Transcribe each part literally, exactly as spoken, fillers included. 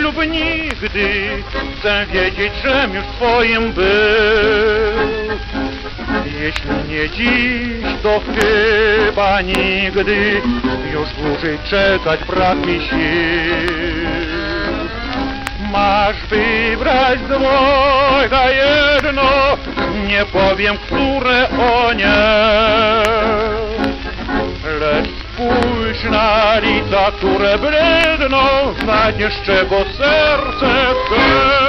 lub nigdy, chcę wiedzieć, żem już twoim był. Jeśli nie dziś, to chyba nigdy, już dłużej czekać brak mi sił. Masz wybrać dwojga jedno, nie powiem, które o nie. Lecz spójrz na lica, które bledną, znajdziesz, czego serce chce.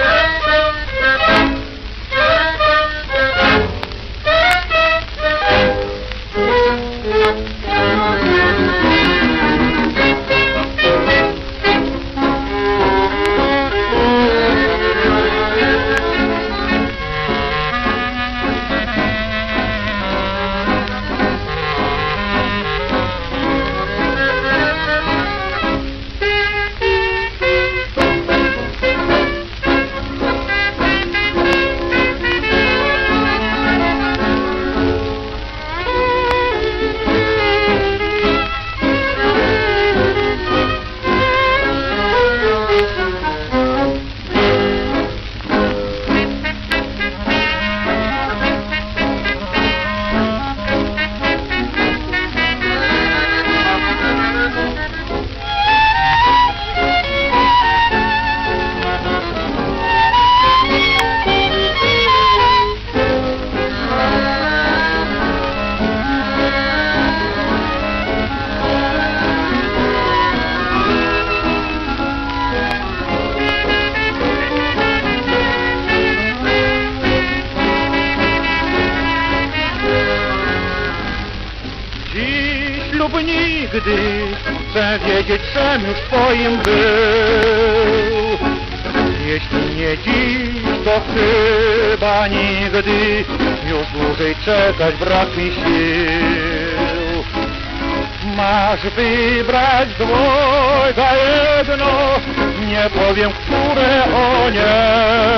Lub nigdy, chcę wiedzieć, żem już twoim był. Jeśli nie dziś, to chyba nigdy, już dłużej czekać brak mi sił. Masz wybrać dwojga jedno, nie powiem, które o nie.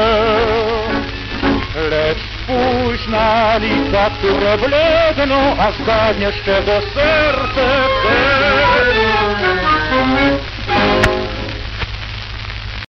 Lecz spójrz na lica, które bledną, a zgadniesz, czego serce chce.